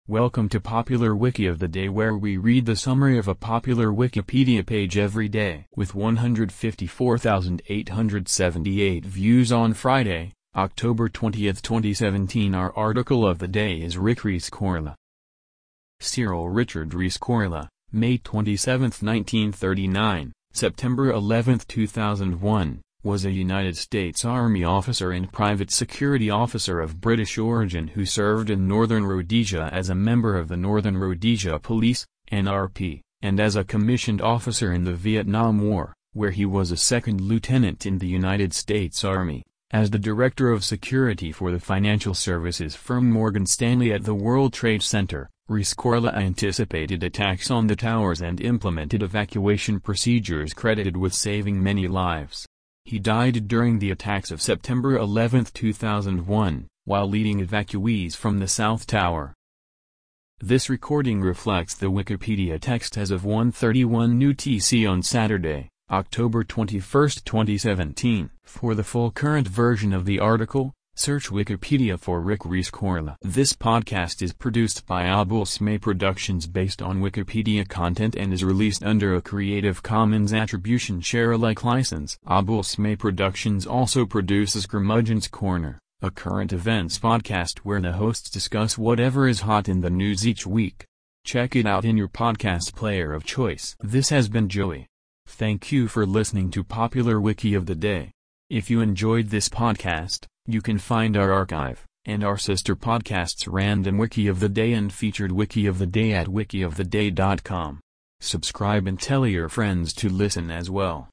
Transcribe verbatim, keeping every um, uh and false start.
Welcome to Popular Wiki of the Day, where we read the summary of a popular Wikipedia page every day. With one hundred fifty-four thousand eight hundred seventy-eight views on Friday, October twentieth twenty seventeen, our article of the day is Rick Rescorla. Cyril Richard Rescorla, May twenty-seventh nineteen thirty-nine, September eleventh two thousand one, was a United States Army officer and private security officer of British origin who served in Northern Rhodesia as a member of the Northern Rhodesia Police, N R P, and as a commissioned officer in the Vietnam War, where he was a second lieutenant in the United States Army. As the director of security for the financial services firm Morgan Stanley at the World Trade Center, Rescorla anticipated attacks on the towers and implemented evacuation procedures credited with saving many lives. He died during the attacks of September eleventh two thousand one, while leading evacuees from the South Tower. This recording reflects the Wikipedia text as of one thirty-one U T C on Saturday, October twenty-first twenty seventeen. For the full current version of the article, search Wikipedia for Rick Rescorla. This podcast is produced by Abulsme Productions based on Wikipedia content and is released under a Creative Commons Attribution Share-alike license. Abulsme Productions also produces Curmudgeon's Corner, a current events podcast where the hosts discuss whatever is hot in the news each week. Check it out in your podcast player of choice. This has been Joey. Thank you for listening to Popular Wiki of the Day. If you enjoyed this podcast, you can find our archive, and our sister podcasts Random Wiki of the Day and Featured Wiki of the Day at wiki of the day dot com. Subscribe and tell your friends to listen as well.